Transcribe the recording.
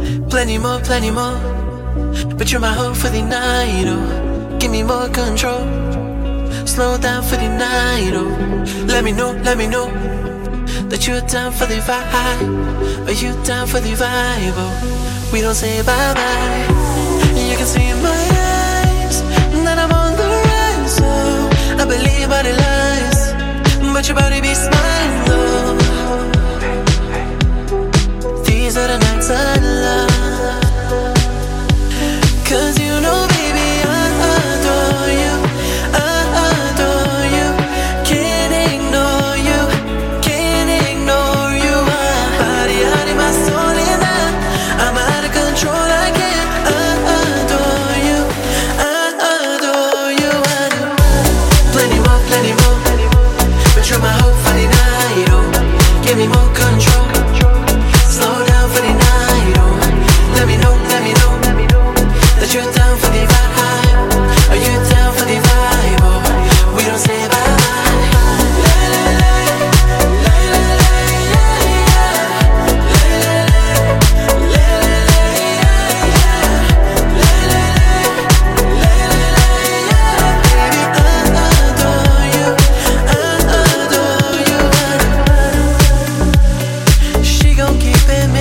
plenty more. But you're my hope for the night, oh. Give me more control. Slow down for the night, oh. Let me know that you're down for the vibe. Are you down for the vibe, oh? We don't say bye-bye. You can see in my eyes that I'm on the rise, oh. I believe all the lies, but your body be smiling, though. These are the nights I love. 'Cause you know, baby, I adore you. I adore you. Can't ignore you. Can't ignore you. Body out in my soul and I'm out of control. I can't. I adore you. I adore you. I do. Plenty more. But you're my hope for the night, oh. Give me more control. Slow down for the night, oh. Let me know that you're down for the vibe. Are you down for the vibe, oh? We don't say bye-bye. La la la, la la la, yeah, yeah. La la la, la la la, yeah, yeah. La la la, la la la, yeah. Baby, I adore you. I adore you. She gon' keep it